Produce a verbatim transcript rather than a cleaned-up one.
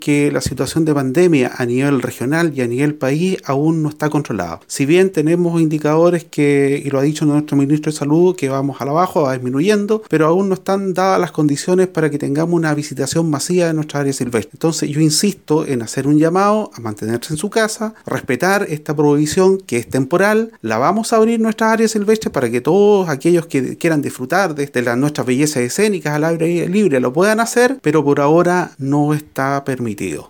que la situación de pandemia a nivel regional y a nivel país aún no está controlada. Si bien tenemos indicadores que, y lo ha dicho nuestro ministro de Salud, que vamos a la baja, va disminuyendo, pero aún no están dadas las condiciones para que tengamos una visitación masiva de nuestra área silvestre. Entonces yo insisto en hacer un llamado a mantenerse en su casa, respetar esta prohibición que es temporal. La vamos a abrir nuestras áreas silvestres para que todos aquellos que quieran disfrutar de, de las nuestras bellezas escénicas al aire libre lo puedan hacer, pero por ahora no está permitido.